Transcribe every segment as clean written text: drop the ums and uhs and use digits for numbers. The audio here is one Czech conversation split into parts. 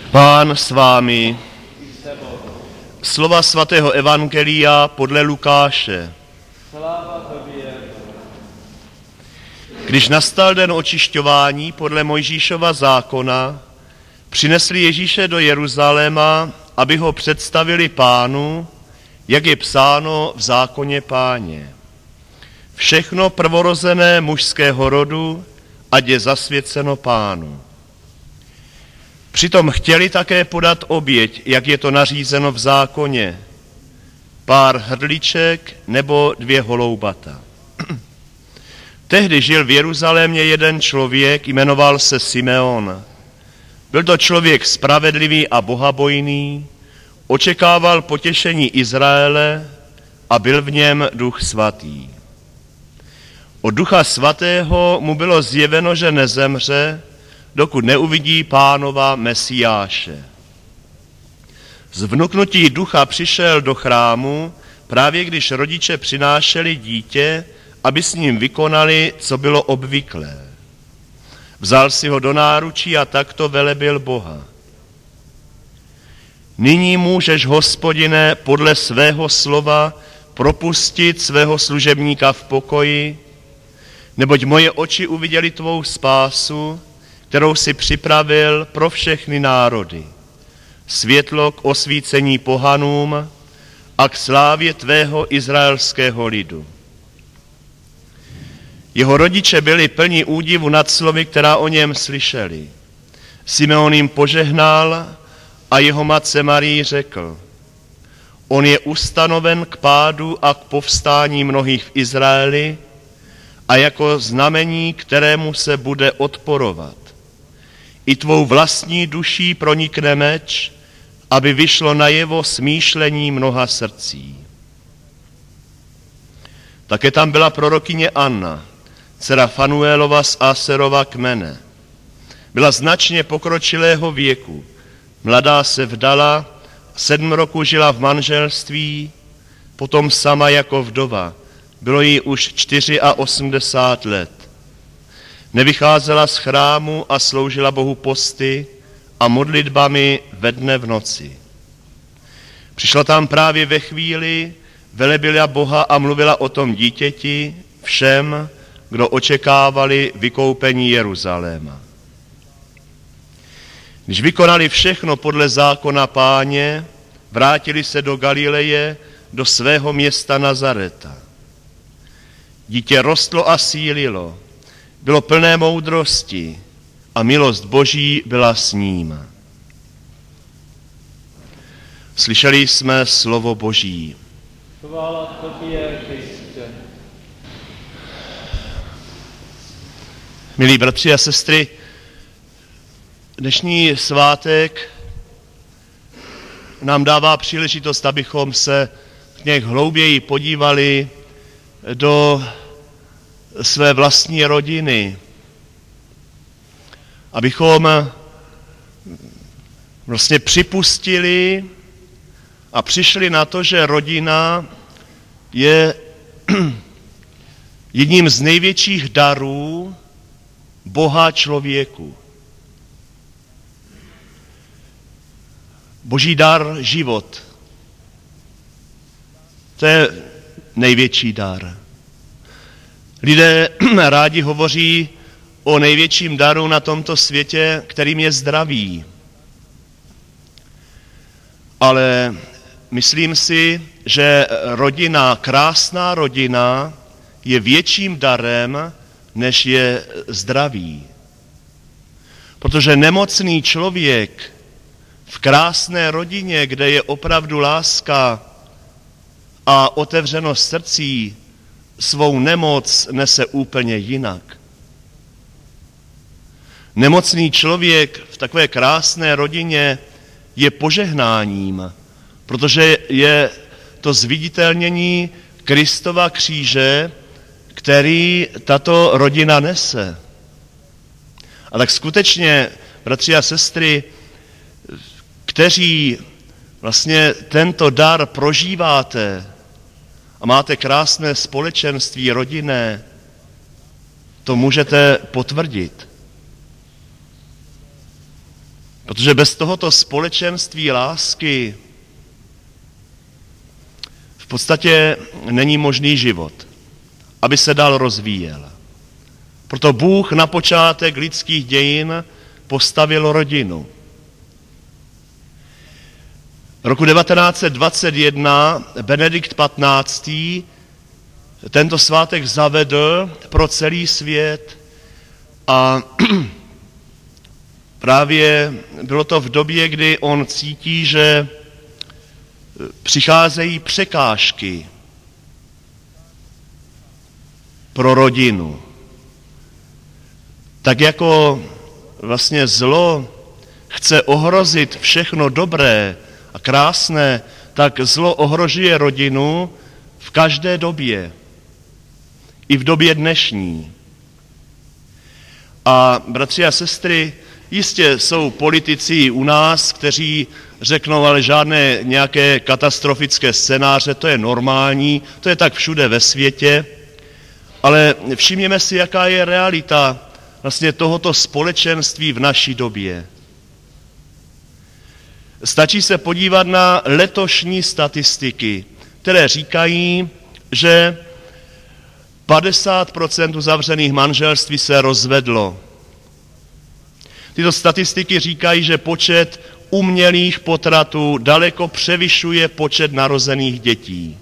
Pán s vámi. Slova svatého evangelia podle Lukáše. Sláva tobě. Když nastal den očišťování podle Mojžíšova zákona, přinesli Ježíše do Jeruzaléma, aby ho představili Pánu, jak je psáno v zákoně Páně. Všechno prvorozené mužského rodu, ať je zasvěceno Pánu. Přitom chtěli také podat oběť, jak je to nařízeno v zákoně, pár hrdliček nebo 2 holoubata. Tehdy žil v Jeruzalémě jeden člověk, jmenoval se Simeon. Byl to člověk spravedlivý a bohabojný, očekával potěšení Izraele a byl v něm Duch svatý. Od Ducha svatého mu bylo zjeveno, že nezemře, dokud neuvidí Pánova Mesiáše. Z vnuknutí ducha přišel do chrámu, právě když rodiče přinášeli dítě, aby s ním vykonali, co bylo obvyklé. Vzal si ho do náručí a takto velebil Boha. Nyní můžeš, Hospodine, podle svého slova propustit svého služebníka v pokoji, neboť moje oči uviděly tvou spásu, kterou si připravil pro všechny národy. Světlo k osvícení pohanům a k slávě tvého izraelského lidu. Jeho rodiče byli plní údivu nad slovy, která o něm slyšeli. Simeon jim požehnal a jeho matce Marii řekl: On je ustanoven k pádu a k povstání mnohých v Izraeli a jako znamení, kterému se bude odporovat. I tvou vlastní duší pronikne meč, aby vyšlo najevo smýšlení mnoha srdcí. Také tam byla prorokyně Anna, dcera Fanuelova z Aserova kmene. Byla značně pokročilého věku, mladá se vdala, 7 roků žila v manželství, potom sama jako vdova, bylo jí už 84 let. Nevycházela z chrámu a sloužila Bohu posty a modlitbami ve dne v noci. Přišla tam právě ve chvíli, velebila Boha a mluvila o tom dítěti všem, kdo očekávali vykoupení Jeruzaléma. Když vykonali všechno podle zákona Páně, vrátili se do Galileje, do svého města Nazareta. Dítě rostlo a sílilo, bylo plné moudrosti a milost Boží byla s ním. Slyšeli jsme slovo Boží. Chvála tobě, Kriste. Milí bratři a sestry, dnešní svátek nám dává příležitost, abychom se nějak hlouběji podívali do své vlastní rodiny, abychom vlastně připustili a přišli na to, že rodina je jedním z největších darů Boha člověku. Boží dar život. To je největší dar. Lidé rádi hovoří o největším daru na tomto světě, kterým je zdraví. Ale myslím si, že rodina, krásná rodina, je větším darem, než je zdraví. Protože nemocný člověk v krásné rodině, kde je opravdu láska a otevřenost srdcí, svou nemoc nese úplně jinak. Nemocný člověk v takové krásné rodině je požehnáním, protože je to zviditelnění Kristova kříže, který tato rodina nese. A tak skutečně, bratři a sestry, kteří vlastně tento dar prožíváte a máte krásné společenství rodinné, to můžete potvrdit. Protože bez tohoto společenství lásky v podstatě není možný život, aby se dál rozvíjel. Proto Bůh na počátek lidských dějin postavil rodinu. Roku 1921 Benedikt XV. Tento svátek zavedl pro celý svět a právě bylo to v době, kdy on cítí, že přicházejí překážky pro rodinu. Tak jako vlastně zlo chce ohrozit všechno dobré a krásné, tak zlo ohrožuje rodinu v každé době. I v době dnešní. A bratři a sestry, jistě jsou politici u nás, kteří řeknou, ale žádné nějaké katastrofické scénáře, to je normální, to je tak všude ve světě, ale všimněme si, jaká je realita vlastně tohoto společenství v naší době. Stačí se podívat na letošní statistiky, které říkají, že 50% uzavřených manželství se rozvedlo. Tyto statistiky říkají, že počet umělých potratů daleko převyšuje počet narozených dětí.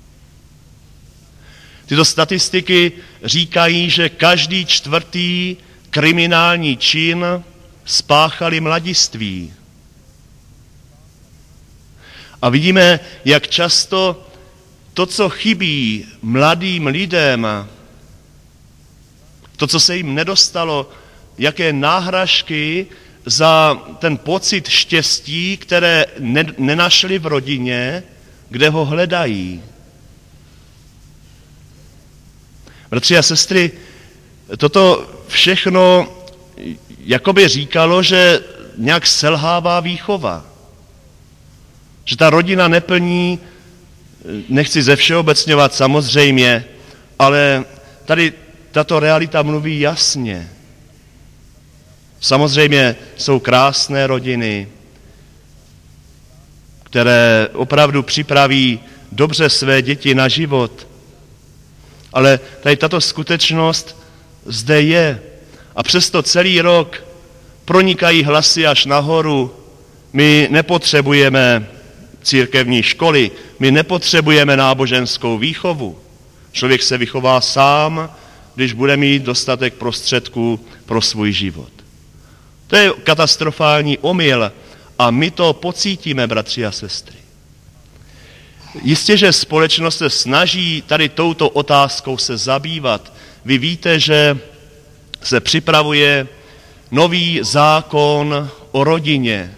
Tyto statistiky říkají, že každý čtvrtý kriminální čin spáchali mladiství. A vidíme, jak často to, co chybí mladým lidem, to, co se jim nedostalo, jaké náhražky za ten pocit štěstí, které nenašli v rodině, kde ho hledají. Bratři a sestry, toto všechno jakoby říkalo, že nějak selhává výchova. Že ta rodina neplní, nechci zevšeobecňovat samozřejmě, ale tady tato realita mluví jasně. Samozřejmě jsou krásné rodiny, které opravdu připraví dobře své děti na život. Ale tady tato skutečnost zde je. A přesto celý rok pronikají hlasy až nahoru. My nepotřebujeme církevní školy, my nepotřebujeme náboženskou výchovu. Člověk se vychová sám, když bude mít dostatek prostředků pro svůj život. To je katastrofální omyl a my to pocítíme, bratři a sestry. Jistě, že společnost se snaží tady touto otázkou se zabývat. Vy víte, že se připravuje nový zákon o rodině.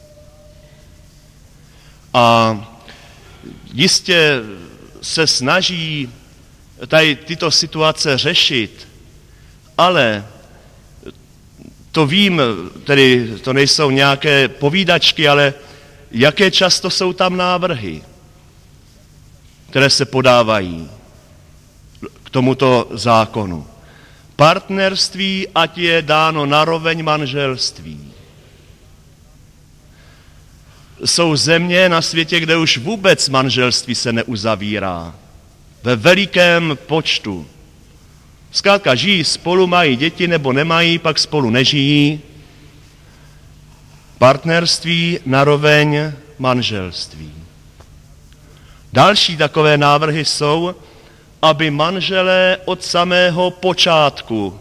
A jistě se snaží tady tyto situace řešit, ale to vím, tedy to nejsou nějaké povídačky, ale jaké často jsou tam návrhy, které se podávají k tomuto zákonu. Partnerství, ať je dáno naroveň manželství. Jsou země na světě, kde už vůbec manželství se neuzavírá. Ve velikém počtu. Zkrátka žijí spolu, mají děti nebo nemají, pak spolu nežijí. Partnerství naroveň manželství. Další takové návrhy jsou, aby manželé od samého počátku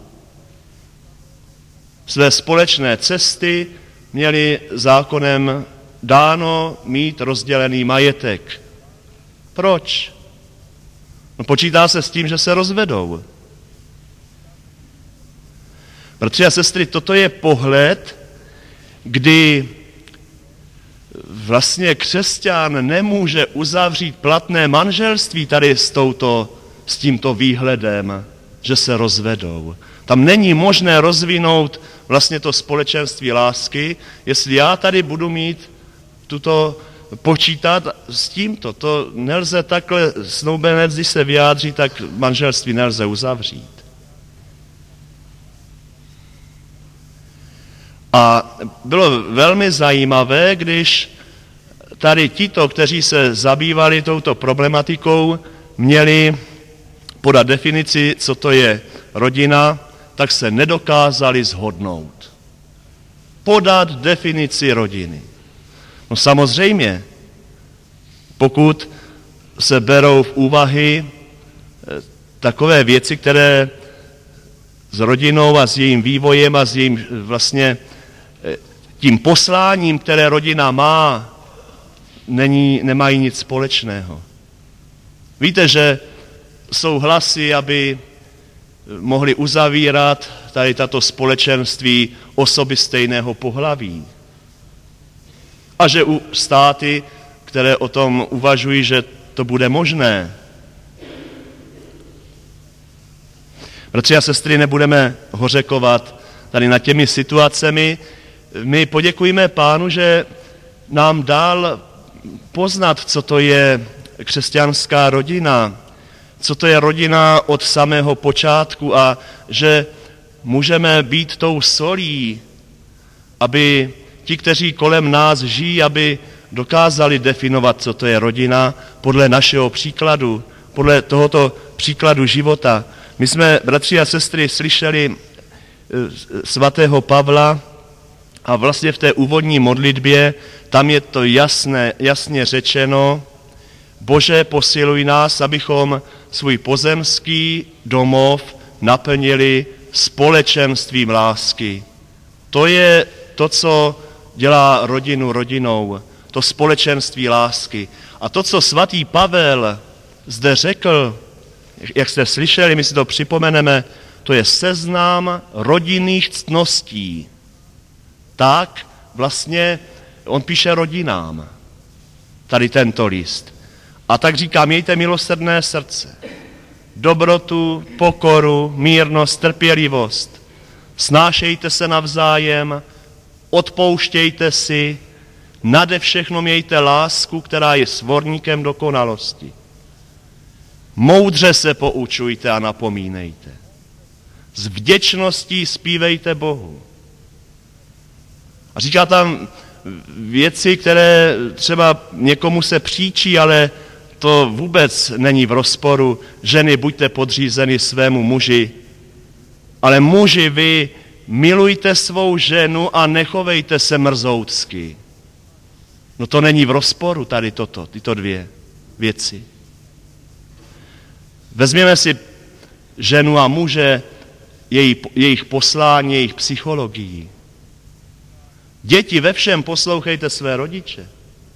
své společné cesty měli zákonem dáno mít rozdělený majetek. Proč? No, počítá se s tím, že se rozvedou. Bratři a sestry, toto je pohled, kdy vlastně křesťan nemůže uzavřít platné manželství tady s tímto výhledem, že se rozvedou. Tam není možné rozvinout vlastně to společenství lásky, jestli já tady budu mít počítat s tímto. To nelze takhle, snoubenec, když se vyjádří, tak manželství nelze uzavřít. A bylo velmi zajímavé, když tady tito, kteří se zabývali touto problematikou, měli podat definici, co to je rodina, tak se nedokázali shodnout. Podat definici rodiny. No samozřejmě, pokud se berou v úvahy takové věci, které s rodinou a s jejím vývojem a s jejím vlastně tím posláním, které rodina má, nemají nic společného. Víte, že jsou hlasy, aby mohli uzavírat tady tato společenství osoby stejného pohlaví. A že u státy, které o tom uvažují, že to bude možné. Bratři a sestry, nebudeme hořekovat tady nad těmi situacemi. My poděkujeme Pánu, že nám dal poznat, co to je křesťanská rodina, co to je rodina od samého počátku a že můžeme být tou solí, aby ti, kteří kolem nás žijí, aby dokázali definovat, co to je rodina podle našeho příkladu, podle tohoto příkladu života. My jsme, bratři a sestry, slyšeli svatého Pavla a vlastně v té úvodní modlitbě tam je to jasně řečeno: Bože, posiluj nás, abychom svůj pozemský domov naplnili společenstvím lásky. To je to, co dělá rodinu rodinou, to společenství lásky. A to, co svatý Pavel zde řekl, jak jste slyšeli, my si to připomeneme, to je seznam rodinných ctností. Tak vlastně on píše rodinám, tady tento list. A tak říká, mějte milosrdné srdce, dobrotu, pokoru, mírnost, trpělivost, snášejte se navzájem, odpouštějte si, nade všechno mějte lásku, která je svorníkem dokonalosti. Moudře se poučujte a napomínejte. S vděčností zpívejte Bohu. A říká tam věci, které třeba někomu se příčí, ale to vůbec není v rozporu. Ženy, buďte podřízeny svému muži, ale muži, vy milujte svou ženu a nechovejte se mrzoutsky. No to není v rozporu tady tyto dvě věci. Vezměme si ženu a muže, jejich poslání, jejich psychologii. Děti, ve všem poslouchejte své rodiče.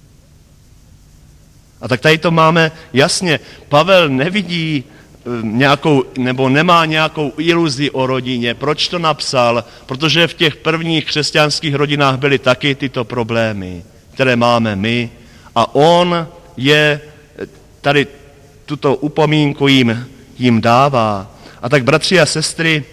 A tak tady to máme jasně. Pavel nevidí nějakou, nebo nemá nějakou iluzi o rodině. Proč to napsal? Protože v těch prvních křesťanských rodinách byly taky tyto problémy, které máme my. A on je tady tuto upomínku jim dává. A tak, bratři a sestry,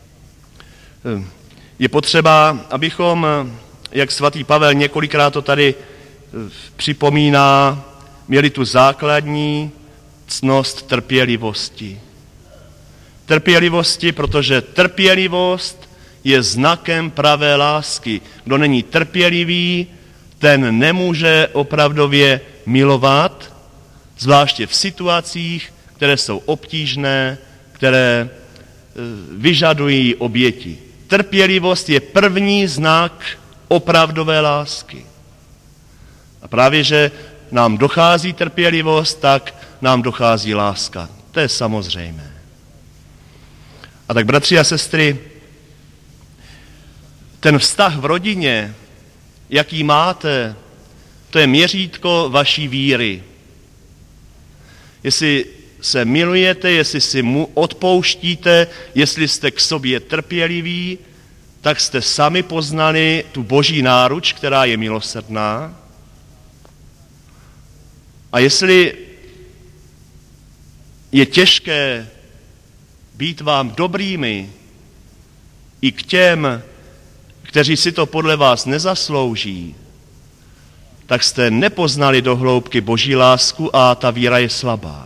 je potřeba, abychom, jak svatý Pavel několikrát to tady připomíná, měli tu základní ctnost trpělivosti. Trpělivosti, protože trpělivost je znakem pravé lásky. Kdo není trpělivý, ten nemůže opravdově milovat, zvláště v situacích, které jsou obtížné, které vyžadují oběti. Trpělivost je první znak opravdové lásky. A právě, že nám dochází trpělivost, tak nám dochází láska. To je samozřejmé. A tak, bratři a sestry, ten vztah v rodině, jaký máte, to je měřítko vaší víry. Jestli se milujete, jestli si mu odpouštíte, jestli jste k sobě trpěliví, tak jste sami poznali tu boží náruč, která je milosrdná. A jestli je těžké být vám dobrými i k těm, kteří si to podle vás nezaslouží, tak jste nepoznali do hloubky boží lásku a ta víra je slabá.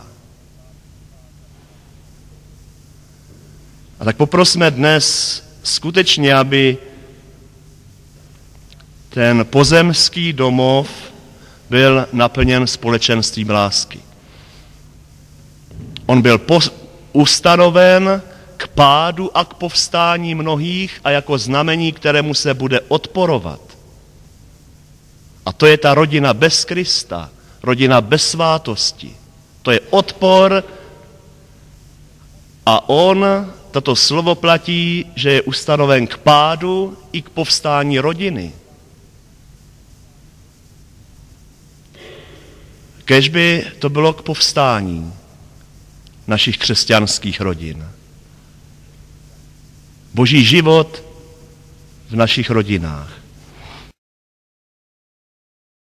A tak poprosme dnes skutečně, aby ten pozemský domov byl naplněn společenstvím lásky. On byl ustanoven k pádu a k povstání mnohých a jako znamení, kterému se bude odporovat. A to je ta rodina bez Krista, rodina bez svátosti. To je odpor a toto slovo platí, že je ustanoven k pádu i k povstání rodiny. Kéž by to bylo k povstání našich křesťanských rodin. Boží život v našich rodinách.